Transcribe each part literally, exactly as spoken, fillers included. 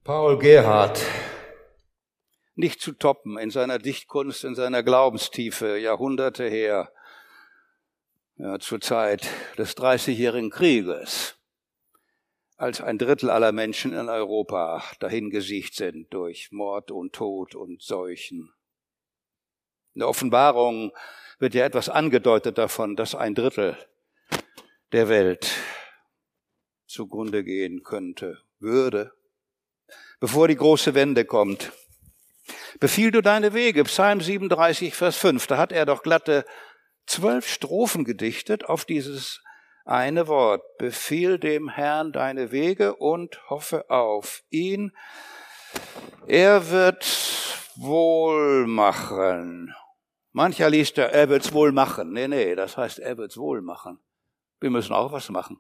Paul Gerhardt, nicht zu toppen in seiner Dichtkunst, in seiner Glaubenstiefe, Jahrhunderte her, ja, zur Zeit des Dreißigjährigen Krieges, als ein Drittel aller Menschen in Europa dahingesiegt sind durch Mord und Tod und Seuchen. In der Offenbarung wird ja etwas angedeutet davon, dass ein Drittel der Welt zugrunde gehen könnte, würde, bevor die große Wende kommt. Befiehl du deine Wege, Psalm siebenunddreißig, Vers fünf, da hat er doch glatte zwölf Strophen gedichtet auf dieses eine Wort. Befiehl dem Herrn deine Wege und hoffe auf ihn. Er wird wohl machen. Mancher liest ja, er wird's wohl machen. Nee, nee, das heißt, er wird's wohl machen. Wir müssen auch was machen,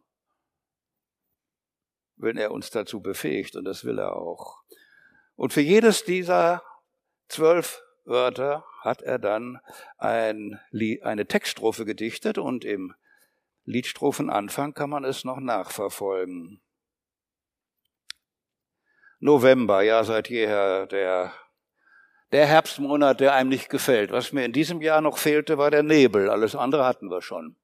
wenn er uns dazu befähigt, und das will er auch. Und für jedes dieser zwölf Wörter hat er dann ein Lied, eine Textstrophe gedichtet, und im Liedstrophenanfang kann man es noch nachverfolgen. November, ja, seit jeher der, der Herbstmonat, der einem nicht gefällt. Was mir in diesem Jahr noch fehlte, war der Nebel. Alles andere hatten wir schon.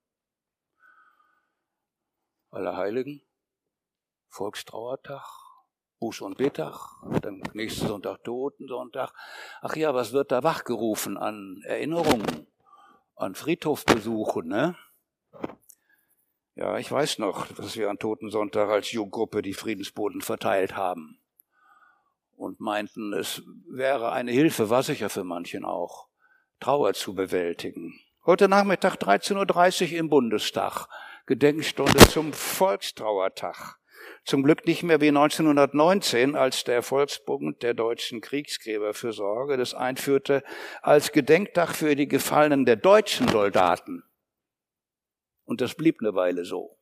Allerheiligen, Volkstrauertag, Buß- und Betag, dann nächsten Sonntag Totensonntag. Ach ja, was wird da wachgerufen an Erinnerungen, an Friedhofbesuchen, ne? Ja, ich weiß noch, dass wir an Totensonntag als Jugendgruppe die Friedensboten verteilt haben und meinten, es wäre eine Hilfe, war sicher für manchen auch, Trauer zu bewältigen. Heute Nachmittag dreizehn Uhr dreißig im Bundestag, Gedenkstunde zum Volkstrauertag. Zum Glück nicht mehr wie neunzehnhundertneunzehn, als der Volksbund der deutschen Kriegsgräberfürsorge das einführte als Gedenktag für die Gefallenen der deutschen Soldaten. Und das blieb eine Weile so.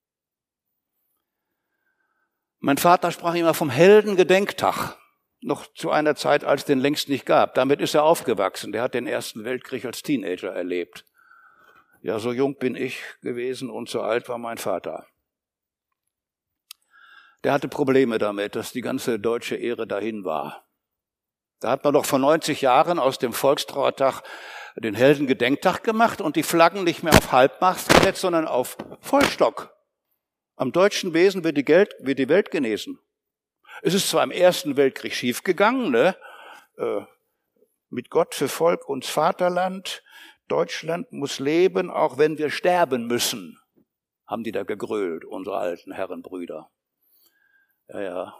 Mein Vater sprach immer vom Heldengedenktag, noch zu einer Zeit, als es den längst nicht gab. Damit ist er aufgewachsen. Der hat den Ersten Weltkrieg als Teenager erlebt. Ja, so jung bin ich gewesen und so alt war mein Vater. Der hatte Probleme damit, dass die ganze deutsche Ehre dahin war. Da hat man doch vor neunzig Jahren aus dem Volkstrauertag den Heldengedenktag gemacht und die Flaggen nicht mehr auf Halbmast gesetzt, sondern auf Vollstock. Am deutschen Wesen wird die, Geld, wird die Welt genesen. Es ist zwar im Ersten Weltkrieg schiefgegangen, ne? Äh, mit Gott für Volk und Vaterland. Deutschland muss leben, auch wenn wir sterben müssen, haben die da gegrölt, unsere alten Herrenbrüder. Ja, ja.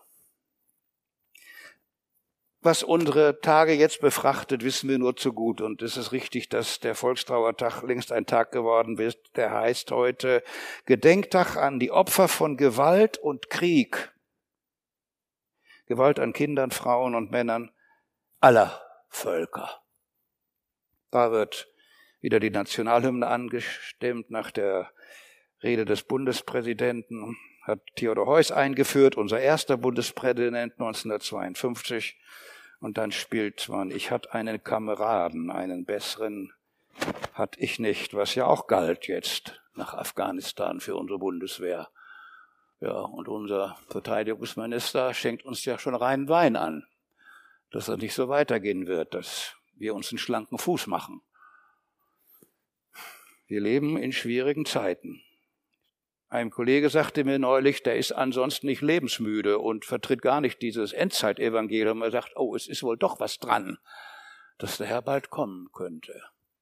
Was unsere Tage jetzt befrachtet, wissen wir nur zu gut. Und es ist richtig, dass der Volkstrauertag längst ein Tag geworden ist. Der heißt heute Gedenktag an die Opfer von Gewalt und Krieg. Gewalt an Kindern, Frauen und Männern aller Völker. Da wird wieder die Nationalhymne angestimmt nach der Rede des Bundespräsidenten. Hat Theodor Heuss eingeführt, unser erster Bundespräsident neunzehnhundertzweiundfünfzig. Und dann spielt man, ich hatte einen Kameraden, einen besseren hatte ich nicht, was ja auch galt jetzt nach Afghanistan für unsere Bundeswehr. Ja, und unser Verteidigungsminister schenkt uns ja schon reinen Wein an, dass das nicht so weitergehen wird, dass wir uns einen schlanken Fuß machen. Wir leben in schwierigen Zeiten. Ein Kollege sagte mir neulich, der ist ansonsten nicht lebensmüde und vertritt gar nicht dieses Endzeitevangelium. Er sagt, oh, es ist wohl doch was dran, dass der Herr bald kommen könnte.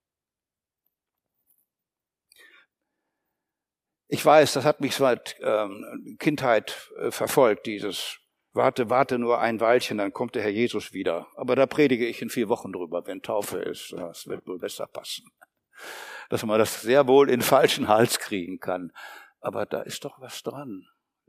Ich weiß, das hat mich seit ähm, Kindheit äh, verfolgt, dieses Warte, warte nur ein Weilchen, dann kommt der Herr Jesus wieder. Aber da predige ich in vier Wochen drüber, wenn Taufe ist. Das wird wohl besser passen. Dass man das sehr wohl in den falschen Hals kriegen kann. Aber da ist doch was dran.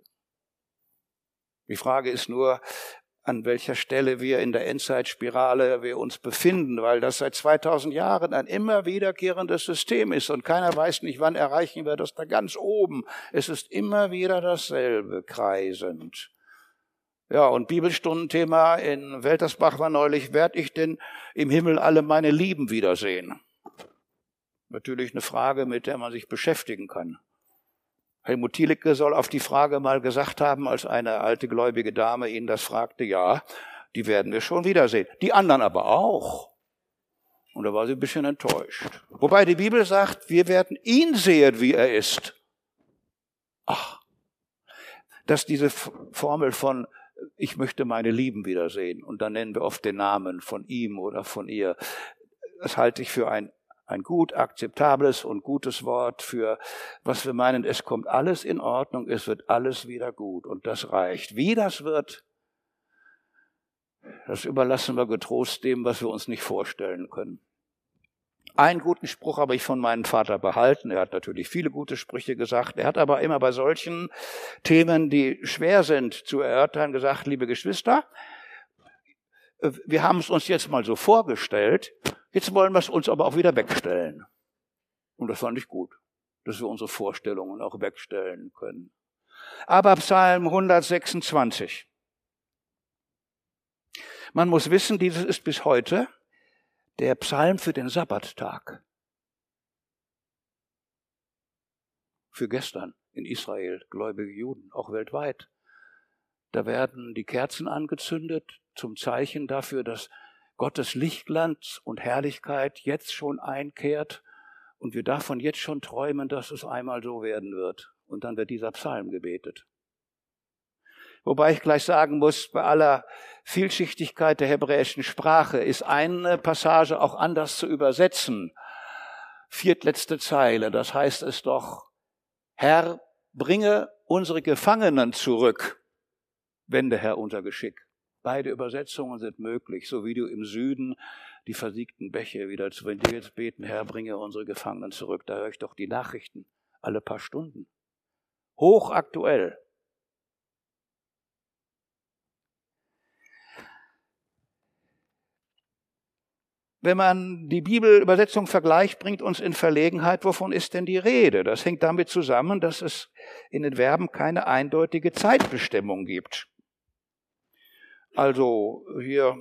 Die Frage ist nur, an welcher Stelle wir in der Endzeitspirale wir uns befinden, weil das seit zweitausend Jahren ein immer wiederkehrendes System ist und keiner weiß nicht, wann erreichen wir das da ganz oben. Es ist immer wieder dasselbe, kreisend. Ja, und Bibelstundenthema in Weltersbach war neulich, werd ich denn im Himmel alle meine Lieben wiedersehen? Natürlich eine Frage, mit der man sich beschäftigen kann. Helmut Thielicke soll auf die Frage mal gesagt haben, als eine alte gläubige Dame ihn das fragte, ja, die werden wir schon wiedersehen. Die anderen aber auch. Und da war sie ein bisschen enttäuscht. Wobei die Bibel sagt, wir werden ihn sehen, wie er ist. Ach, dass diese Formel von, ich möchte meine Lieben wiedersehen, und dann nennen wir oft den Namen von ihm oder von ihr, das halte ich für ein Ein gut akzeptables und gutes Wort für, was wir meinen, es kommt alles in Ordnung, es wird alles wieder gut und das reicht. Wie das wird, das überlassen wir getrost dem, was wir uns nicht vorstellen können. Einen guten Spruch habe ich von meinem Vater behalten. Er hat natürlich viele gute Sprüche gesagt. Er hat aber immer bei solchen Themen, die schwer sind zu erörtern, gesagt, liebe Geschwister, wir haben es uns jetzt mal so vorgestellt, jetzt wollen wir es uns aber auch wieder wegstellen. Und das fand ich gut, dass wir unsere Vorstellungen auch wegstellen können. Aber Psalm hundertsechsundzwanzig. Man muss wissen, dieses ist bis heute der Psalm für den Sabbattag. Für gestern in Israel, gläubige Juden, auch weltweit. Da werden die Kerzen angezündet zum Zeichen dafür, dass Gottes Lichtglanz und Herrlichkeit jetzt schon einkehrt und wir davon jetzt schon träumen, dass es einmal so werden wird. Und dann wird dieser Psalm gebetet. Wobei ich gleich sagen muss, bei aller Vielschichtigkeit der hebräischen Sprache ist eine Passage auch anders zu übersetzen. Viertletzte Zeile, das heißt es doch, Herr, bringe unsere Gefangenen zurück, wende Herr unser Geschick. Beide Übersetzungen sind möglich, so wie du im Süden die versiegten Bäche wieder zu, wenn wir jetzt beten, Herr, bringe unsere Gefangenen zurück. Da höre ich doch die Nachrichten alle paar Stunden. Hochaktuell. Wenn man die Bibelübersetzung vergleicht, bringt uns in Verlegenheit, wovon ist denn die Rede? Das hängt damit zusammen, dass es in den Verben keine eindeutige Zeitbestimmung gibt. Also hier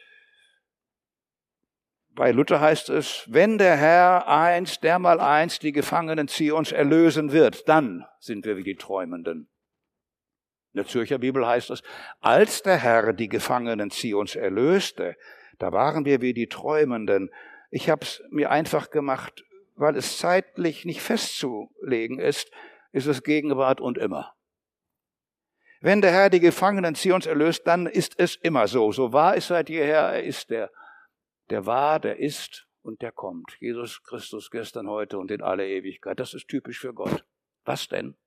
bei Luther heißt es, wenn der Herr einst, dermal einst die Gefangenen Zions erlösen wird, dann sind wir wie die Träumenden. In der Zürcher Bibel heißt es, als der Herr die Gefangenen Zions erlöste, da waren wir wie die Träumenden. Ich habe es mir einfach gemacht, weil es zeitlich nicht festzulegen ist, ist es Gegenwart und immer. Wenn der Herr die Gefangenen Zions erlöst, dann ist es immer so. So wahr ist seit jeher, er ist der, der war, der ist und der kommt. Jesus Christus gestern, heute und in alle Ewigkeit. Das ist typisch für Gott. Was denn?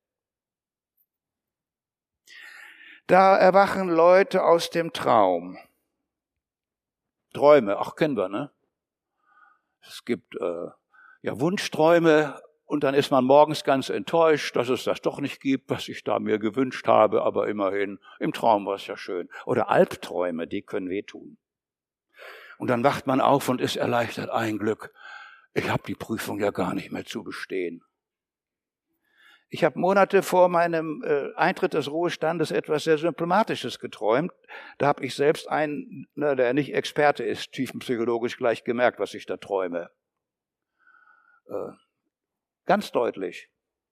Da erwachen Leute aus dem Traum. Träume, ach, kennen wir, ne? Es gibt äh, ja Wunschträume und dann ist man morgens ganz enttäuscht, dass es das doch nicht gibt, was ich da mir gewünscht habe, aber immerhin, im Traum war es ja schön. Oder Albträume, die können wehtun. Und dann wacht man auf und ist erleichtert, ein Glück, ich habe die Prüfung ja gar nicht mehr zu bestehen. Ich habe Monate vor meinem äh, Eintritt des Ruhestandes etwas sehr Symptomatisches geträumt. Da habe ich selbst einen, na, der nicht Experte ist, tiefenpsychologisch gleich gemerkt, was ich da träume. Äh, ganz deutlich.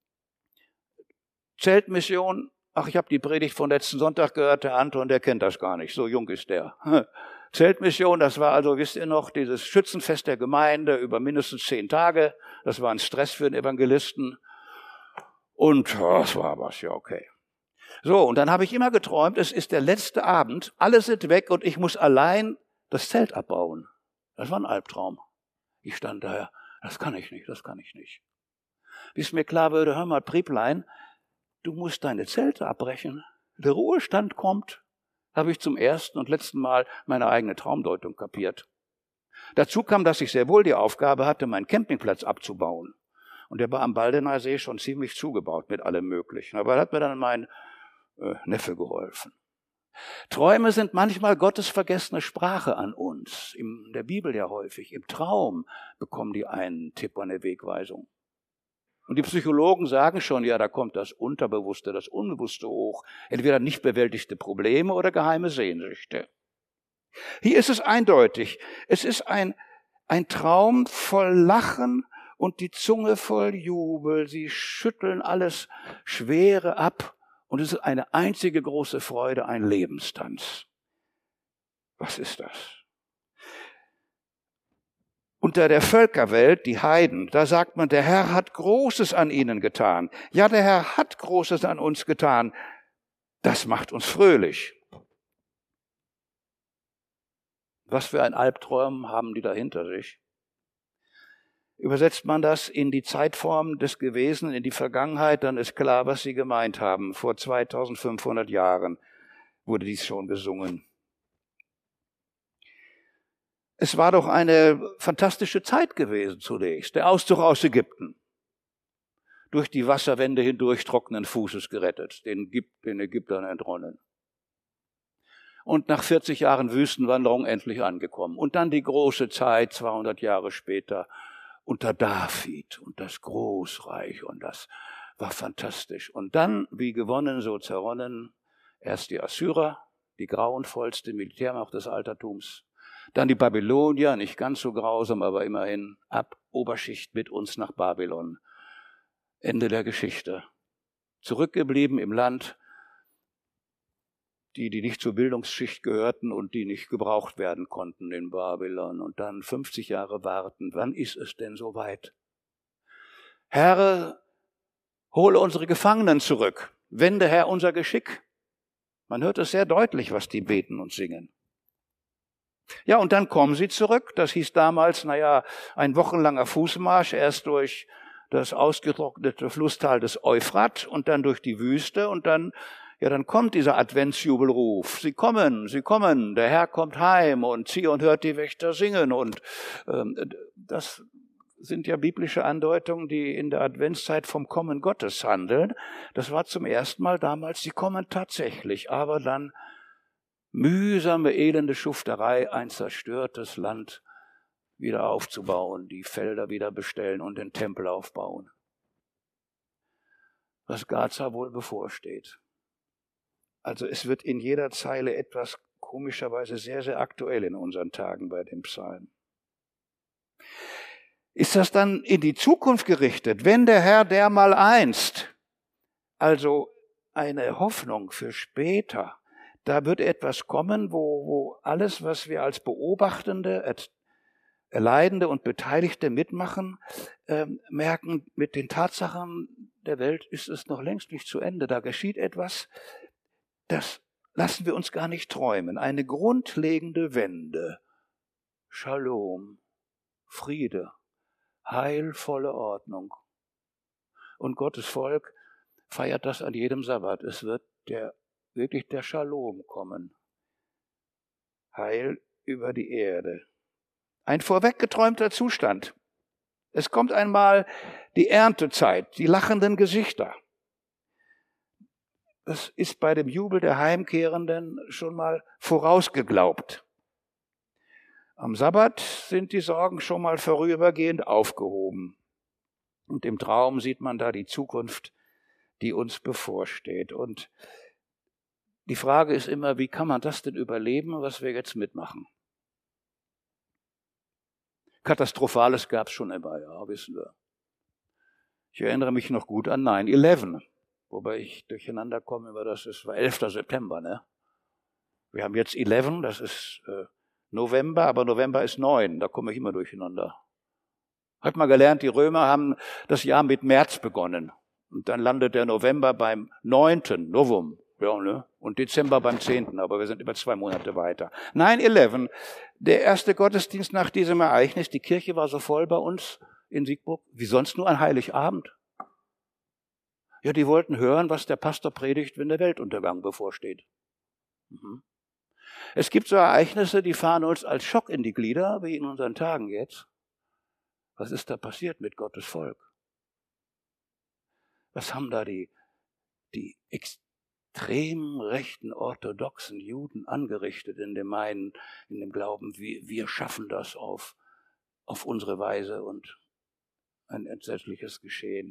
Zeltmission, ach, ich habe die Predigt von letzten Sonntag gehört, der Anton, der kennt das gar nicht, so jung ist der. Zeltmission, das war also, wisst ihr noch, dieses Schützenfest der Gemeinde über mindestens zehn Tage. Das war ein Stress für den Evangelisten. Und oh, das war was, ja okay. So, und dann habe ich immer geträumt, es ist der letzte Abend, alle sind weg und ich muss allein das Zelt abbauen. Das war ein Albtraum. Ich stand da, das kann ich nicht, das kann ich nicht. Bis mir klar wurde, hör mal, Prieblein, du musst deine Zelte abbrechen. Der Ruhestand kommt. Habe ich zum ersten und letzten Mal meine eigene Traumdeutung kapiert. Dazu kam, dass ich sehr wohl die Aufgabe hatte, meinen Campingplatz abzubauen. Und der war am Baldener See schon ziemlich zugebaut mit allem Möglichen. Aber da hat mir dann mein äh, Neffe geholfen. Träume sind manchmal Gottes vergessene Sprache an uns. In der Bibel ja häufig. Im Traum bekommen die einen Tipp, eine Wegweisung. Und die Psychologen sagen schon, ja, da kommt das Unterbewusste, das Unbewusste hoch. Entweder nicht bewältigte Probleme oder geheime Sehnsüchte. Hier ist es eindeutig. Es ist ein, ein Traum voll Lachen und die Zunge voll Jubel. Sie schütteln alles Schwere ab und es ist eine einzige große Freude, ein Lebenstanz. Was ist das? Unter der Völkerwelt, die Heiden, da sagt man, der Herr hat Großes an ihnen getan. Ja, der Herr hat Großes an uns getan. Das macht uns fröhlich. Was für ein Albtraum haben die da hinter sich? Übersetzt man das in die Zeitform des Gewesenen, in die Vergangenheit, dann ist klar, was sie gemeint haben. Vor zweitausendfünfhundert Jahren wurde dies schon gesungen. Es war doch eine fantastische Zeit gewesen zunächst. Der Auszug aus Ägypten. Durch die Wasserwände hindurch trockenen Fußes gerettet, den Ägyptern entronnen. Und nach vierzig Jahren Wüstenwanderung endlich angekommen. Und dann die große Zeit, zweihundert Jahre später, unter David und das Großreich. Und das war fantastisch. Und dann, wie gewonnen, so zerronnen, erst die Assyrer, die grauenvollste Militärmacht des Altertums. Dann die Babylonier, nicht ganz so grausam, aber immerhin ab Oberschicht mit uns nach Babylon. Ende der Geschichte. Zurückgeblieben im Land, die, die nicht zur Bildungsschicht gehörten und die nicht gebraucht werden konnten in Babylon. Und dann fünfzig Jahre warten. Wann ist es denn soweit? Herr, hole unsere Gefangenen zurück. Wende, Herr, unser Geschick. Man hört es sehr deutlich, was die beten und singen. Ja, und dann kommen sie zurück. Das hieß damals, naja, ein wochenlanger Fußmarsch, erst durch das ausgetrocknete Flusstal des Euphrat und dann durch die Wüste und dann, ja, dann kommt dieser Adventsjubelruf. Sie kommen, sie kommen, der Herr kommt heim und Zion hört die Wächter singen und ähm, das sind ja biblische Andeutungen, die in der Adventszeit vom Kommen Gottes handeln. Das war zum ersten Mal damals, sie kommen tatsächlich, aber dann mühsame, elende Schufterei, ein zerstörtes Land wieder aufzubauen, die Felder wieder bestellen und den Tempel aufbauen. Was Gaza wohl bevorsteht. Also es wird in jeder Zeile etwas komischerweise sehr, sehr aktuell in unseren Tagen bei dem Psalm. Ist das dann in die Zukunft gerichtet, wenn der Herr dermal einst, also eine Hoffnung für später, da wird etwas kommen, wo, wo alles, was wir als Beobachtende, Erleidende und Beteiligte mitmachen, äh, merken, mit den Tatsachen der Welt ist es noch längst nicht zu Ende. Da geschieht etwas, das lassen wir uns gar nicht träumen. Eine grundlegende Wende. Shalom, Friede, heilvolle Ordnung. Und Gottes Volk feiert das an jedem Sabbat. Es wird der wirklich der Shalom kommen. Heil über die Erde. Ein vorweggeträumter Zustand. Es kommt einmal die Erntezeit, die lachenden Gesichter. Das ist bei dem Jubel der Heimkehrenden schon mal vorausgeglaubt. Am Sabbat sind die Sorgen schon mal vorübergehend aufgehoben. Und im Traum sieht man da die Zukunft, die uns bevorsteht. Und die Frage ist immer, wie kann man das denn überleben, was wir jetzt mitmachen? Katastrophales gab es schon immer, ja, wissen wir. Ich erinnere mich noch gut an nine eleven, wobei ich durcheinander komme über das, es war elfter September, ne? Wir haben jetzt elf, das ist äh, November, aber November ist neun, da komme ich immer durcheinander. Hat man gelernt, die Römer haben das Jahr mit März begonnen und dann landet der November beim neunten Novum. Ja, ne? Und Dezember beim zehnten, aber wir sind über zwei Monate weiter. nine eleven, der erste Gottesdienst nach diesem Ereignis, die Kirche war so voll bei uns in Siegburg, wie sonst nur an Heiligabend. Ja, die wollten hören, was der Pastor predigt, wenn der Weltuntergang bevorsteht. Mhm. Es gibt so Ereignisse, die fahren uns als Schock in die Glieder, wie in unseren Tagen jetzt. Was ist da passiert mit Gottes Volk? Was haben da die, die extrem rechten orthodoxen Juden angerichtet in dem meinen, in dem Glauben, wir, wir schaffen das auf, auf unsere Weise und ein entsetzliches Geschehen.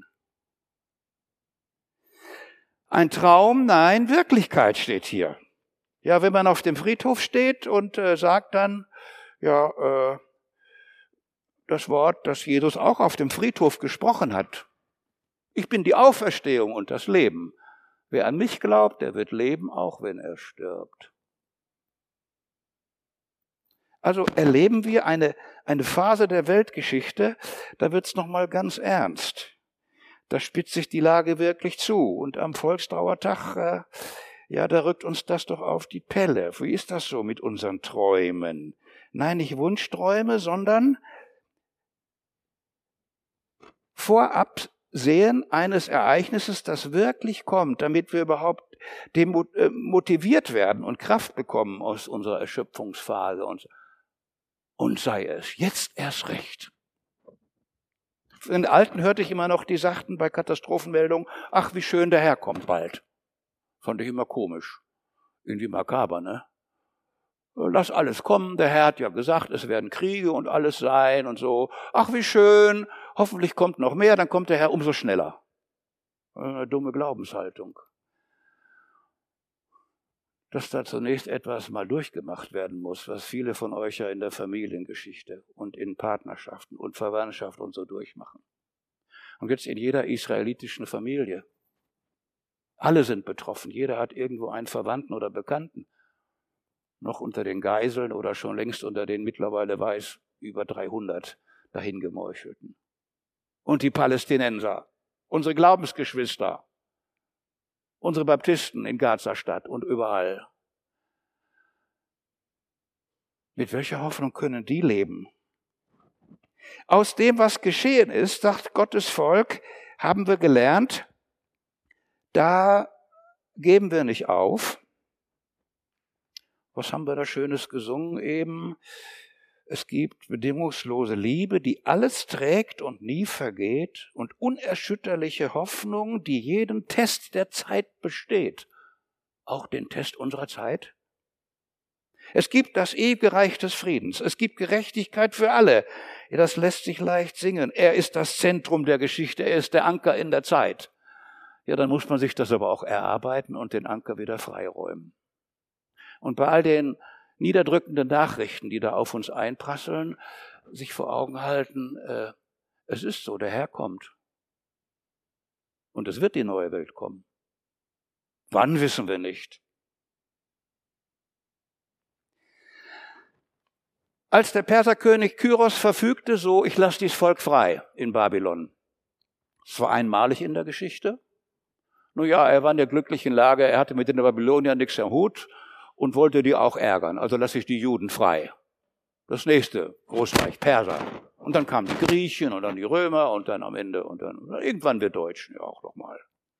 Ein Traum, nein, Wirklichkeit steht hier. Ja, wenn man auf dem Friedhof steht und äh, sagt dann, ja, äh, das Wort, das Jesus auch auf dem Friedhof gesprochen hat. Ich bin die Auferstehung und das Leben. Wer an mich glaubt, der wird leben, auch wenn er stirbt. Also erleben wir eine, eine Phase der Weltgeschichte, da wird's noch mal ganz ernst. Da spitzt sich die Lage wirklich zu. Und am Volkstrauertag, äh, ja, da rückt uns das doch auf die Pelle. Wie ist das so mit unseren Träumen? Nein, nicht Wunschträume, sondern Vorabsehen eines Ereignisses, das wirklich kommt, damit wir überhaupt motiviert werden und Kraft bekommen aus unserer Erschöpfungsphase. Und, und sei es jetzt erst recht. In den Alten hörte ich immer noch, die sagten bei Katastrophenmeldungen, ach, wie schön, der Herr kommt bald. Fand ich immer komisch. Irgendwie makaber, ne? Lass alles kommen, der Herr hat ja gesagt, es werden Kriege und alles sein und so. Ach, wie schön, hoffentlich kommt noch mehr, dann kommt der Herr umso schneller. Eine dumme Glaubenshaltung. Dass da zunächst etwas mal durchgemacht werden muss, was viele von euch ja in der Familiengeschichte und in Partnerschaften und Verwandtschaft und so durchmachen. Und jetzt in jeder israelitischen Familie. Alle sind betroffen, jeder hat irgendwo einen Verwandten oder Bekannten. Noch unter den Geiseln oder schon längst unter den mittlerweile weiß über dreihundert dahingemeuchelten. Und die Palästinenser, unsere Glaubensgeschwister, unsere Baptisten in Gazastadt und überall. Mit welcher Hoffnung können die leben? Aus dem, was geschehen ist, sagt Gottes Volk, haben wir gelernt, da geben wir nicht auf. Was haben wir da Schönes gesungen eben? Es gibt bedingungslose Liebe, die alles trägt und nie vergeht und unerschütterliche Hoffnung, die jeden Test der Zeit besteht. Auch den Test unserer Zeit. Es gibt das ewige Reich des Friedens. Es gibt Gerechtigkeit für alle. Ja, das lässt sich leicht singen. Er ist das Zentrum der Geschichte. Er ist der Anker in der Zeit. Ja, dann muss man sich das aber auch erarbeiten und den Anker wieder freiräumen. Und bei all den niederdrückenden Nachrichten, die da auf uns einprasseln, sich vor Augen halten, äh, es ist so, der Herr kommt. Und es wird die neue Welt kommen. Wann, wissen wir nicht. Als der Perserkönig Kyros verfügte, so, ich lasse dieses Volk frei in Babylon. Es war einmalig in der Geschichte. Nun ja, er war in der glücklichen Lage, er hatte mit den Babyloniern nichts am Hut und wollte die auch ärgern. Also lasse ich die Juden frei. Das nächste Großreich, Perser. Und dann kamen die Griechen und dann die Römer und dann am Ende und dann irgendwann wir Deutschen ja auch noch mal.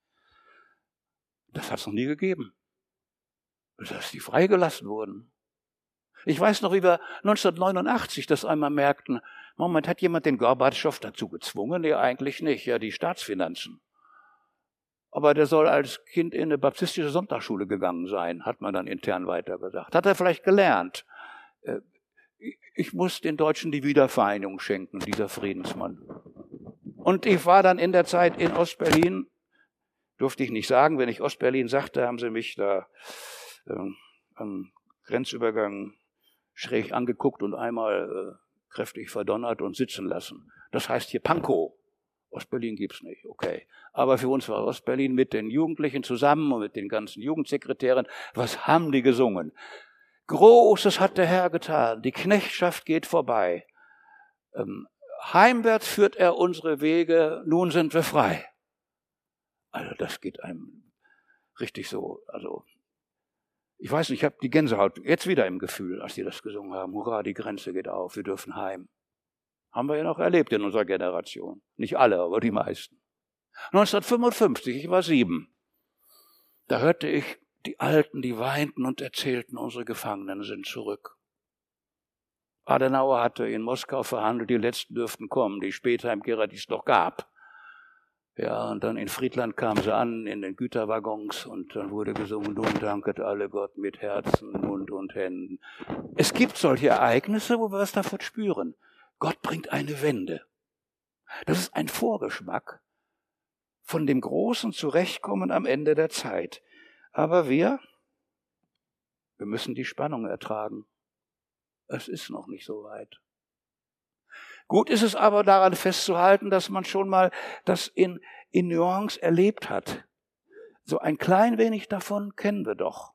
Das hat es noch nie gegeben. Dass die freigelassen wurden. Ich weiß noch, wie wir neunzehnhundertneunundachtzig das einmal merkten. Moment, hat jemand den Gorbatschow dazu gezwungen? Nee, eigentlich nicht. Ja, die Staatsfinanzen. Aber der soll als Kind in eine baptistische Sonntagsschule gegangen sein, hat man dann intern weitergesagt. Hat er vielleicht gelernt. Ich muss den Deutschen die Wiedervereinigung schenken, dieser Friedensmann. Und ich war dann in der Zeit in Ostberlin, durfte ich nicht sagen, wenn ich Ostberlin sagte, haben sie mich da äh, am Grenzübergang schräg angeguckt und einmal äh, kräftig verdonnert und sitzen lassen. Das heißt hier Pankow. Ostberlin gibt's nicht, okay. Aber für uns war Ostberlin mit den Jugendlichen zusammen und mit den ganzen Jugendsekretären. Was haben die gesungen? Großes hat der Herr getan. Die Knechtschaft geht vorbei. Ähm, heimwärts führt er unsere Wege. Nun sind wir frei. Also das geht einem richtig so. Also ich weiß nicht, ich habe die Gänsehaut jetzt wieder im Gefühl, als die das gesungen haben. Hurra, die Grenze geht auf, wir dürfen heim. Haben wir ja noch erlebt in unserer Generation. Nicht alle, aber die meisten. neunzehnhundertfünfundfünfzig, ich war sieben. Da hörte ich die Alten, die weinten und erzählten, unsere Gefangenen sind zurück. Adenauer hatte in Moskau verhandelt, die Letzten dürften kommen, die später im Gera dies noch gab. Ja, und dann in Friedland kamen sie an, in den Güterwaggons, und dann wurde gesungen, nun danket alle Gott mit Herzen, Mund und Händen. Es gibt solche Ereignisse, wo wir was davon spüren. Gott bringt eine Wende. Das ist ein Vorgeschmack von dem großen Zurechtkommen am Ende der Zeit. Aber wir, wir müssen die Spannung ertragen. Es ist noch nicht so weit. Gut ist es aber daran festzuhalten, dass man schon mal das in, in Nuance erlebt hat. So ein klein wenig davon kennen wir doch.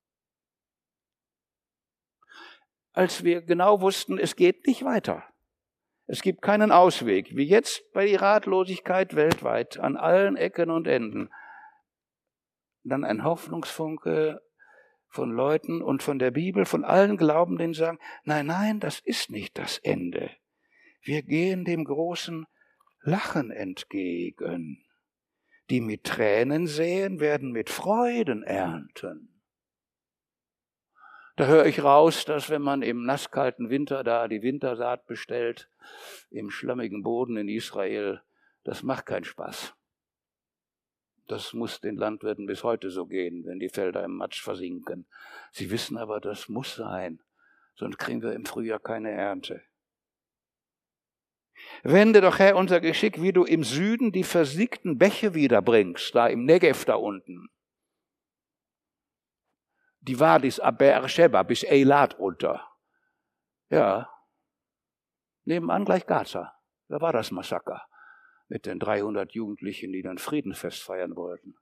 Als wir genau wussten, es geht nicht weiter. Es gibt keinen Ausweg, wie jetzt bei der Ratlosigkeit weltweit, an allen Ecken und Enden. Dann ein Hoffnungsfunke von Leuten und von der Bibel, von allen Glaubenden, die sagen, nein, nein, das ist nicht das Ende. Wir gehen dem großen Lachen entgegen. Die mit Tränen säen, werden mit Freuden ernten. Da höre ich raus, dass wenn man im nasskalten Winter da die Wintersaat bestellt, im schlammigen Boden in Israel, das macht keinen Spaß. Das muss den Landwirten bis heute so gehen, wenn die Felder im Matsch versinken. Sie wissen aber, das muss sein, sonst kriegen wir im Frühjahr keine Ernte. Wende doch, Herr, unser Geschick, wie du im Süden die versiegten Bäche wiederbringst, da im Negev da unten. Die Wadis ab Beersheba bis Eilat runter. Ja, nebenan gleich Gaza. Da war das Massaker mit den dreihundert Jugendlichen, die dann Friedenfest feiern wollten.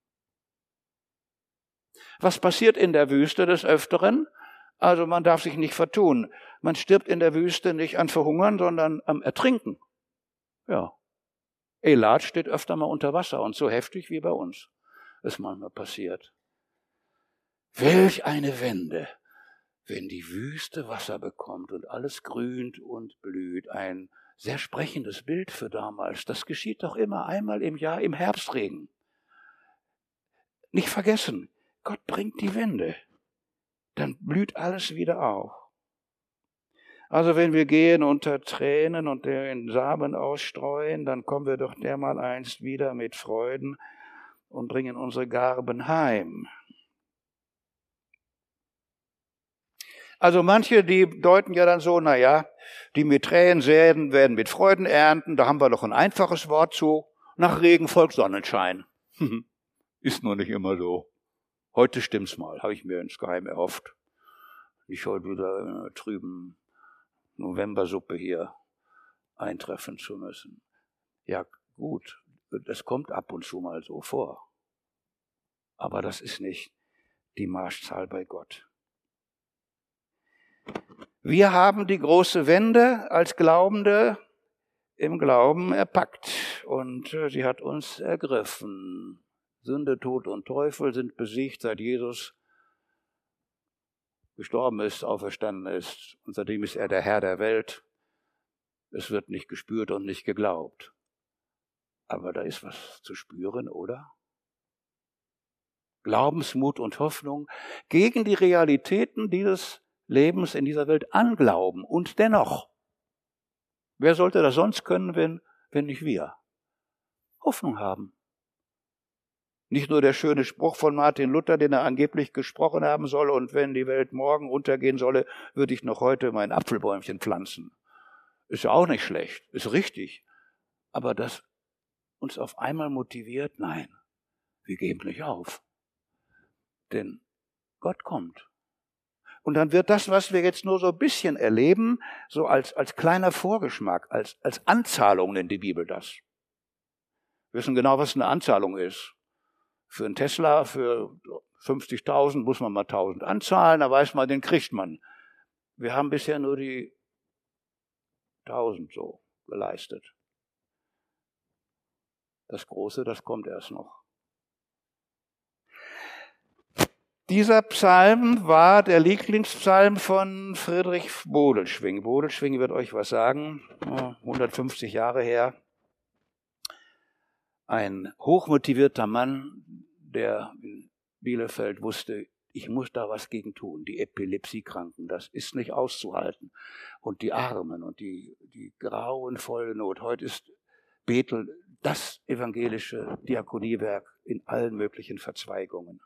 Was passiert in der Wüste des Öfteren? Also man darf sich nicht vertun. Man stirbt in der Wüste nicht an Verhungern, sondern am Ertrinken. Ja. Eilat steht öfter mal unter Wasser und so heftig wie bei uns. Ist manchmal passiert. Welch eine Wende, wenn die Wüste Wasser bekommt und alles grünt und blüht. Ein sehr sprechendes Bild für damals. Das geschieht doch immer einmal im Jahr im Herbstregen. Nicht vergessen, Gott bringt die Wende. Dann blüht alles wieder auf. Also wenn wir gehen unter Tränen und den Samen ausstreuen, dann kommen wir doch dermaleinst wieder mit Freuden und bringen unsere Garben heim. Also manche, die deuten ja dann so, na ja, die mit Tränen säen, werden mit Freuden ernten. Da haben wir doch ein einfaches Wort zu. Nach Regen folgt Sonnenschein. Ist nur nicht immer so. Heute stimmt's mal, habe ich mir insgeheim erhofft. Nicht heute wieder in einer trüben Novembersuppe hier eintreffen zu müssen. Ja, gut, das kommt ab und zu mal so vor. Aber das ist nicht die Maßzahl bei Gott. Wir haben die große Wende als Glaubende im Glauben erpackt und sie hat uns ergriffen. Sünde, Tod und Teufel sind besiegt, seit Jesus gestorben ist, auferstanden ist. Und seitdem ist er der Herr der Welt. Es wird nicht gespürt und nicht geglaubt. Aber da ist was zu spüren, oder? Glaubensmut und Hoffnung gegen die Realitäten dieses Lebens in dieser Welt anglauben. Und dennoch, wer sollte das sonst können, wenn, wenn nicht wir? Hoffnung haben. Nicht nur der schöne Spruch von Martin Luther, den er angeblich gesprochen haben soll, und wenn die Welt morgen untergehen solle, würde ich noch heute mein Apfelbäumchen pflanzen. Ist ja auch nicht schlecht, ist richtig. Aber das uns auf einmal motiviert, nein, wir geben nicht auf. Denn Gott kommt. Und dann wird das, was wir jetzt nur so ein bisschen erleben, so als, als kleiner Vorgeschmack, als, als Anzahlung nennt die Bibel das. Wir wissen genau, was eine Anzahlung ist. Für einen Tesla, für fünfzigtausend muss man mal tausend anzahlen, da weiß man, den kriegt man. Wir haben bisher nur die tausend so geleistet. Das Große, das kommt erst noch. Dieser Psalm war der Lieblingspsalm von Friedrich Bodelschwingh. Bodelschwingh wird euch was sagen, hundertfünfzig Jahre her. Ein hochmotivierter Mann, der in Bielefeld wusste, ich muss da was gegen tun. Die Epilepsiekranken, das ist nicht auszuhalten. Und die Armen und die, die grauenvolle Not. Heute ist Bethel das evangelische Diakoniewerk in allen möglichen Verzweigungen.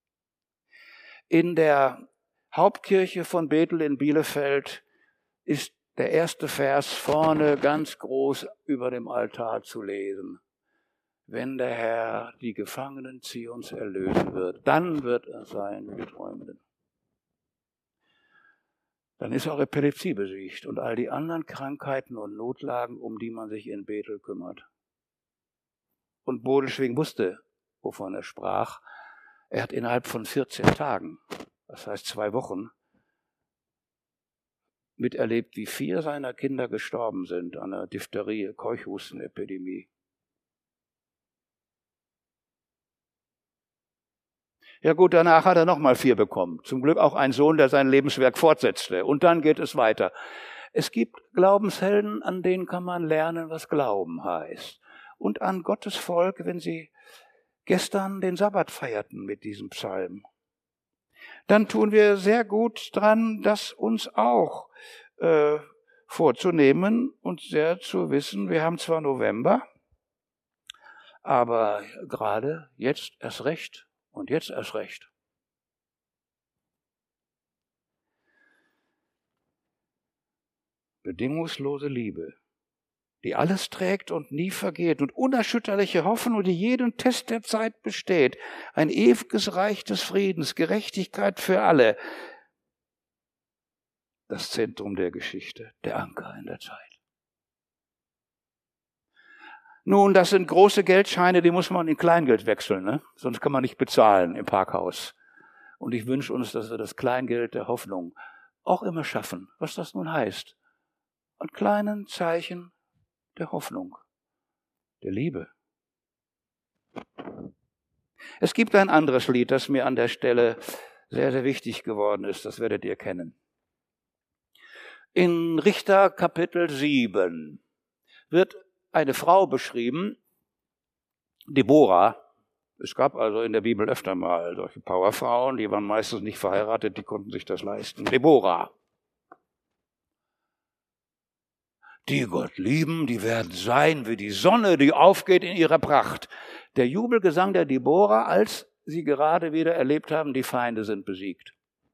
In der Hauptkirche von Bethel in Bielefeld ist der erste Vers vorne ganz groß über dem Altar zu lesen. Wenn der Herr die Gefangenen Zions erlösen wird, dann wird er sein wie die Träumenden. Dann ist auch Epilepsie besiegt und all die anderen Krankheiten und Notlagen, um die man sich in Bethel kümmert. Und Bodelschwing wusste, wovon er sprach. Er hat innerhalb von vierzehn Tagen, das heißt zwei Wochen, miterlebt, wie vier seiner Kinder gestorben sind an einer Diphtherie, Keuchhustenepidemie. Ja gut, danach hat er nochmal vier bekommen. Zum Glück auch ein Sohn, der sein Lebenswerk fortsetzte. Und dann geht es weiter. Es gibt Glaubenshelden, an denen kann man lernen, was Glauben heißt. Und an Gottes Volk, wenn sie gestern den Sabbat feierten mit diesem Psalm. Dann tun wir sehr gut dran, das uns auch äh, vorzunehmen und sehr zu wissen, wir haben zwar November, aber gerade jetzt erst recht und jetzt erst recht. Bedingungslose Liebe, die alles trägt und nie vergeht und unerschütterliche Hoffnung, die jeden Test der Zeit besteht. Ein ewiges Reich des Friedens, Gerechtigkeit für alle. Das Zentrum der Geschichte, der Anker in der Zeit. Nun, das sind große Geldscheine, die muss man in Kleingeld wechseln, ne? Sonst kann man nicht bezahlen im Parkhaus. Und ich wünsche uns, dass wir das Kleingeld der Hoffnung auch immer schaffen, was das nun heißt. An kleinen Zeichen der Hoffnung, der Liebe. Es gibt ein anderes Lied, das mir an der Stelle sehr, sehr wichtig geworden ist. Das werdet ihr kennen. In Richter Kapitel sieben wird eine Frau beschrieben, Deborah. Es gab also in der Bibel öfter mal solche Powerfrauen, die waren meistens nicht verheiratet, die konnten sich das leisten. Deborah. Die Gott lieben, die werden sein wie die Sonne, die aufgeht in ihrer Pracht. Der Jubelgesang der Deborah, als sie gerade wieder erlebt haben, die Feinde sind besiegt.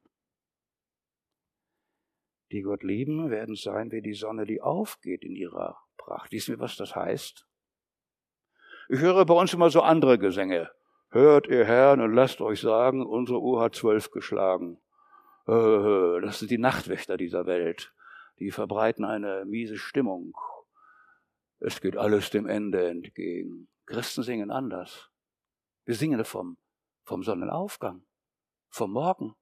Die Gott lieben, werden sein wie die Sonne, die aufgeht in ihrer Pracht. Wissen wir, was das heißt? Ich höre bei uns immer so andere Gesänge. Hört ihr Herrn und lasst euch sagen, unsere Uhr hat zwölf geschlagen. Das sind die Nachtwächter dieser Welt. Die verbreiten eine miese Stimmung. Es geht alles dem Ende entgegen. Christen singen anders. Wir singen vom, vom Sonnenaufgang, vom Morgen.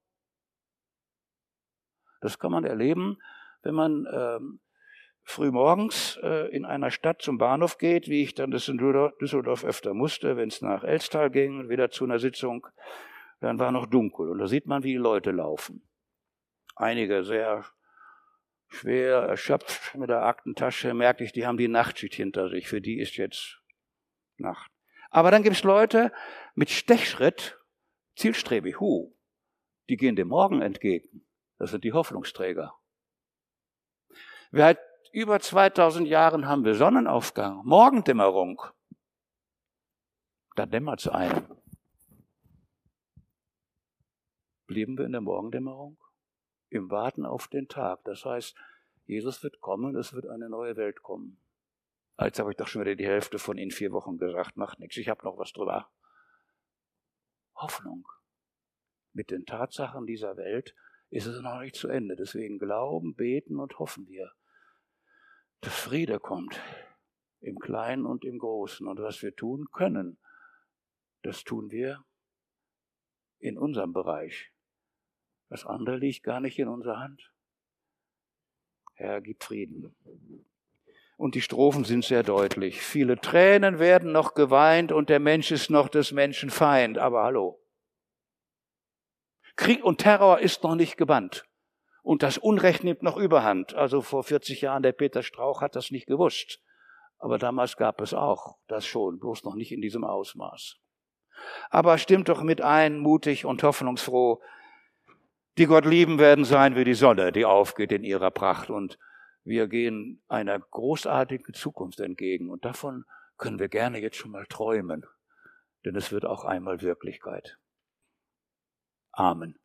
Das kann man erleben, wenn man ähm, früh morgens äh, in einer Stadt zum Bahnhof geht, wie ich dann das in Düsseldorf öfter musste, wenn es nach Elstal ging, wieder zu einer Sitzung, dann war noch dunkel. Und da sieht man, wie die Leute laufen. Einige sehr schwer, erschöpft mit der Aktentasche, merke ich, die haben die Nachtschicht hinter sich. Für die ist jetzt Nacht. Aber dann gibt es Leute mit Stechschritt, zielstrebig, hu, die gehen dem Morgen entgegen. Das sind die Hoffnungsträger. Seit über zweitausend Jahren haben wir Sonnenaufgang, Morgendämmerung. Da dämmert es einem. Blieben wir in der Morgendämmerung? Im Warten auf den Tag. Das heißt, Jesus wird kommen, es wird eine neue Welt kommen. Jetzt habe ich doch schon wieder die Hälfte von in vier Wochen gesagt, macht nichts, ich habe noch was drüber. Hoffnung. Mit den Tatsachen dieser Welt ist es noch nicht zu Ende. Deswegen glauben, beten und hoffen wir, dass Friede kommt, im Kleinen und im Großen. Und was wir tun können, das tun wir in unserem Bereich. Das andere liegt gar nicht in unserer Hand. Herr, gib Frieden. Und die Strophen sind sehr deutlich. Viele Tränen werden noch geweint und der Mensch ist noch des Menschen Feind. Aber hallo. Krieg und Terror ist noch nicht gebannt. Und das Unrecht nimmt noch Überhand. Also vor vierzig Jahren, der Peter Strauch hat das nicht gewusst. Aber damals gab es auch das schon, bloß noch nicht in diesem Ausmaß. Aber stimmt doch mit ein, mutig und hoffnungsfroh. Die Gott lieben werden sein wie die Sonne, die aufgeht in ihrer Pracht. Und wir gehen einer großartigen Zukunft entgegen. Und davon können wir gerne jetzt schon mal träumen. Denn es wird auch einmal Wirklichkeit. Amen.